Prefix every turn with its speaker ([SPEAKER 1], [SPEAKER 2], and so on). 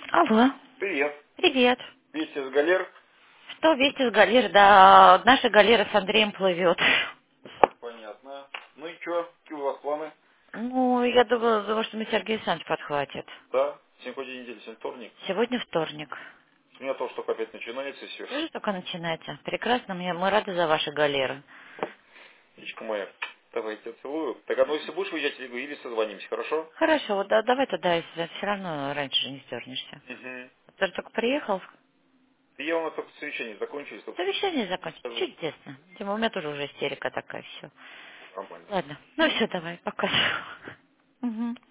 [SPEAKER 1] Алло.
[SPEAKER 2] Привет.
[SPEAKER 1] Привет.
[SPEAKER 2] Вести с галер?
[SPEAKER 1] Что вести с галеры? Да, наша галера с Андреем плывет.
[SPEAKER 2] Понятно. Ну и что? Какие у вас планы?
[SPEAKER 1] Ну, я думаю, что мы Сергей Александрович подхватит.
[SPEAKER 2] Да? Сегодня какой день недели? Сегодня вторник.
[SPEAKER 1] Сегодня вторник.
[SPEAKER 2] У меня тоже только опять начинается все.
[SPEAKER 1] Тоже только начинается. Прекрасно, мы рады за ваши галеры.
[SPEAKER 2] Птичка моя. Давай, я тебя целую. Так, а ну если будешь выезжать или созвонимся, хорошо?
[SPEAKER 1] Хорошо, вот давай туда, если все равно раньше же не стернешься.
[SPEAKER 2] Угу.
[SPEAKER 1] Ты же только приехал,
[SPEAKER 2] И я у нас только совещание закончились, собственно.
[SPEAKER 1] совещание закончилось.
[SPEAKER 2] Скажу.
[SPEAKER 1] Чудесно. Тем более у меня тоже уже истерика такая, все.
[SPEAKER 2] Нормально.
[SPEAKER 1] Ладно, ну все, давай, пока. Угу.